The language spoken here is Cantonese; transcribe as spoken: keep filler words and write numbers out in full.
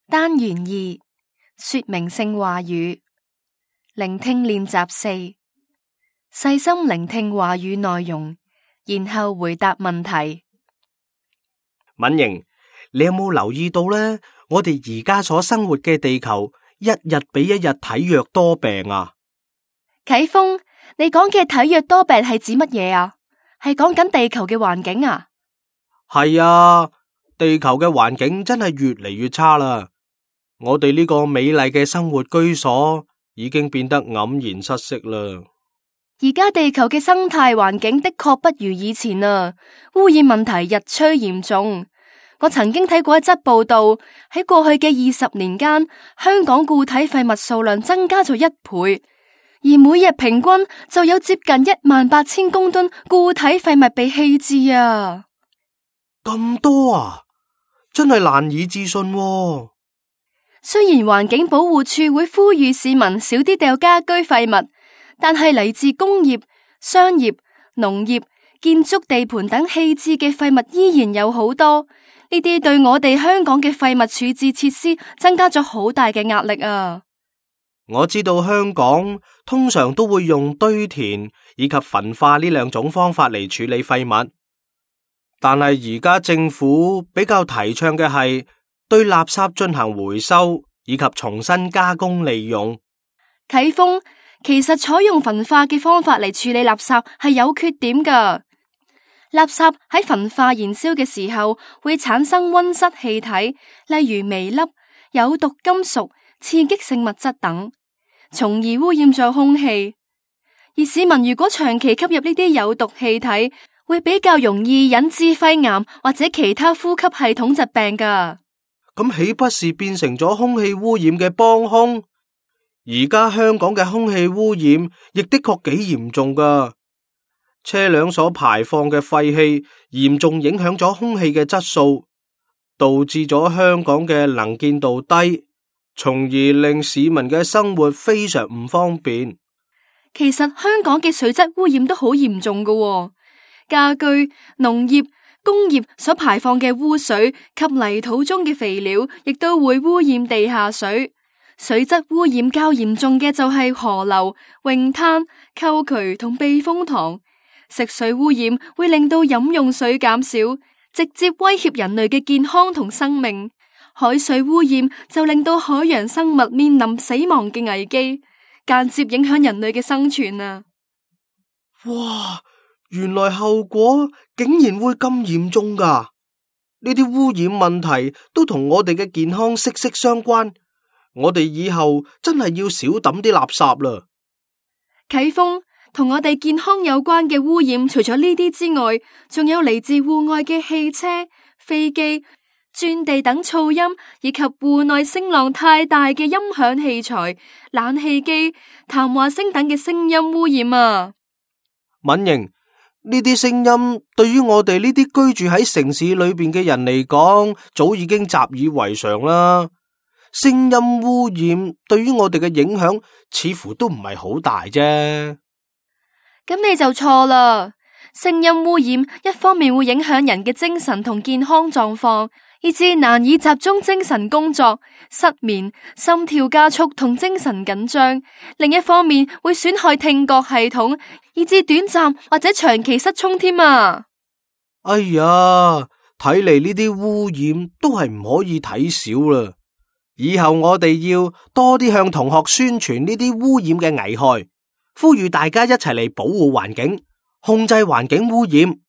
單元二，說明性話語。聆聽練習四，細心聆聽話語內容，然後回答問題。 敏瑩，你有冇留意到呢？我哋而家所生活嘅地球，一日比一日體弱多病啊！ 啟峰，你講嘅體弱多病係指乜嘢啊？係講緊地球嘅環境啊？ 係啊，地球嘅環境真係越嚟越差啦！我哋呢個美麗嘅生活居所已經變得黯然失色啦。 而家地球嘅生態環境的確不如以前啊，污染問題日趨嚴重。我曾經睇過一則報道，喺過去嘅二十年間，香港固體廢物數量增加咗一倍，而每日平均就有接近一萬八千公噸固體廢物被棄置啊！ 咁多啊，真係難以置信喎。 雖然環境保護署會呼籲市民少啲掉家居廢物，但係嚟自工業、商業、農業、建築地盤等棄置嘅廢物依然有好多，呢啲對我哋香港嘅廢物處置設施增加咗好大嘅壓力啊！ 我知道香港通常都會用堆填以及焚化呢兩種方法嚟處理廢物，但係而家政府比較提倡嘅係對垃圾進行回收以及重新加工利用。 啟峰，其實採用焚化嘅方法嚟處理垃圾係有缺點㗎。垃圾喺焚化燃燒嘅時候會產生溫室氣體，例如微粒、有毒金屬、刺激性物質等，從而污染咗空氣。而市民如果長期吸入呢啲有毒氣體，會比較容易引致肺癌或者其他呼吸系統疾病㗎。 咁豈不是變成咗空氣污染嘅幫兇？而家香港嘅空氣污染亦的確幾嚴重㗎，車輛所排放嘅廢氣嚴重影響咗空氣嘅質素，導致咗香港嘅能見度低，從而令市民嘅生活非常唔方便。 其實香港嘅水質污染都好嚴重㗎喎，家居、農業、工業所排放嘅污水及泥土中嘅肥料，亦都會污染地下水。水質污染較嚴重嘅就係河流、泳灘、溝渠同避風塘。食水污染會令到飲用水減少，直接威脅人類嘅健康同生命。海水污染就令到海洋生物面臨死亡嘅危機，間接影響人類嘅生存啊！ 哇，原來後果竟然會咁嚴重㗎！呢啲污染問題都同我哋嘅健康息息相關。我哋以後真係要少抌啲垃圾啦。 啟峰，同我哋健康有關嘅污染，除咗呢啲之外，仲有嚟自戶外嘅汽車、飛機、鑽地等噪音，以及戶內聲浪太大嘅音響器材、冷氣機、談話聲等嘅聲音污染啊！ 敏瑩，呢啲聲音對於我哋呢啲居住喺城市裏邊嘅人嚟講，早已經習以為常啦。聲音污染對於我哋嘅影響似乎都唔係好大啫。 咁你就錯啦。聲音污染一方面會影響人嘅精神同健康狀況，以致難以集中精神工作、失眠、心跳加速同精神緊張；另一方面會損害聽覺系統，以致短暫或者長期失聰添啊！ 哎呀，睇嚟呢啲污染都係唔可以睇少啦。以後我哋要多啲向同學宣傳呢啲污染嘅危害，呼籲大家一齊嚟保護環境，控制環境污染。